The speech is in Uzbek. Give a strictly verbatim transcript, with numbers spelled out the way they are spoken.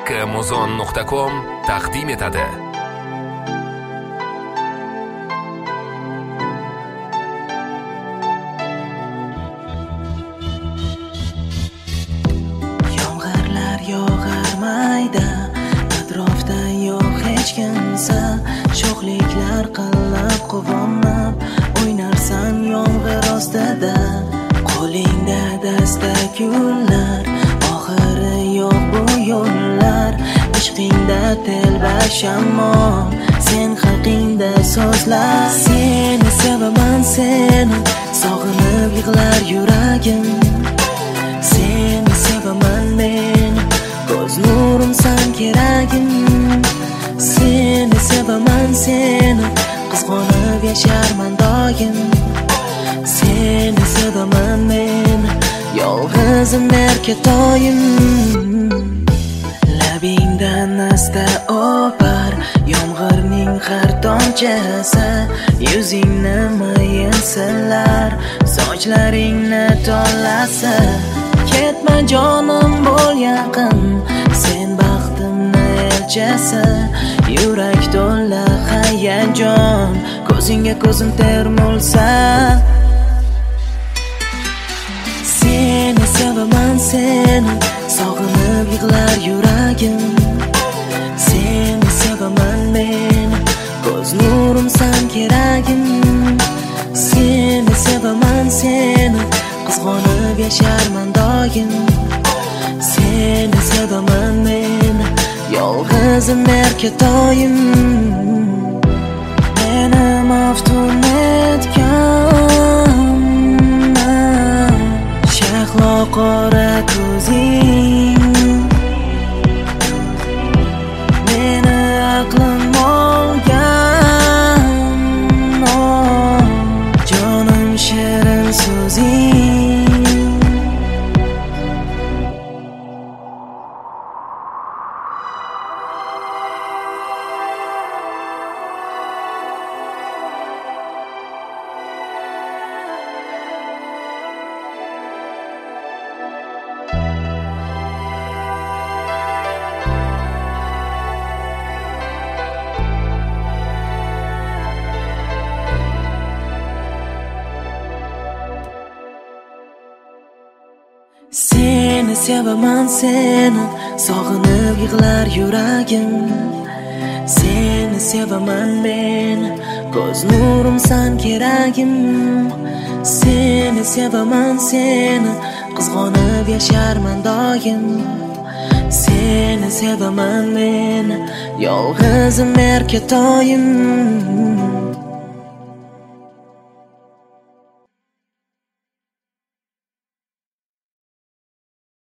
Muzon nuqta com taqdim etadi. Yomg'irlar yog'ar mayda, atrofda yo'q hech kimsa. Sho'xliklar qillab quvonib o'ynarsan yomg'ir ostida. Qo'lingda dasta gullar, oxiri yo'q bu yo'llar. Ishqingda telba shamol, sen haqingda so'zlar. Seni sevaman, seni sog'inib yig'lar yuragim. Seni sevaman men, ko'z nurimsan keragim. Seni sevaman, seni qizg'onib yasharman doim. Seni sevaman men, yolg'izim erkatoyim. Labingdan asta o'par yomg'irning har tomchasi. Yuzingni mayin silar, sochlaringni tolasi. Ketma jonim, bo'l yaqin, sen baxtimni elchisi. Yurak to'la hayajon, ko'zingga ko'zim termulsa. Seni sevaman, seni sog'inib yig'lar yuragim. Seni sevaman men, ko'z nurimsan keragim. Seni sevaman, seni qizg'onib yasharman doim. Seni sevaman men, yolg'izim erkatoyim. Meni maftun etgan shahlo qora ko'zing, meni aqlim olgan, oh, jonim shirin so'zing. Seni sevaman, seni sog'inib yig'lar yuragim. Seni sevaman men, ko'z nurimsan keragim. Seni sevaman, seni qizg'onib yasharman doim. Seni sevaman men, yolg'izim erkatoyim.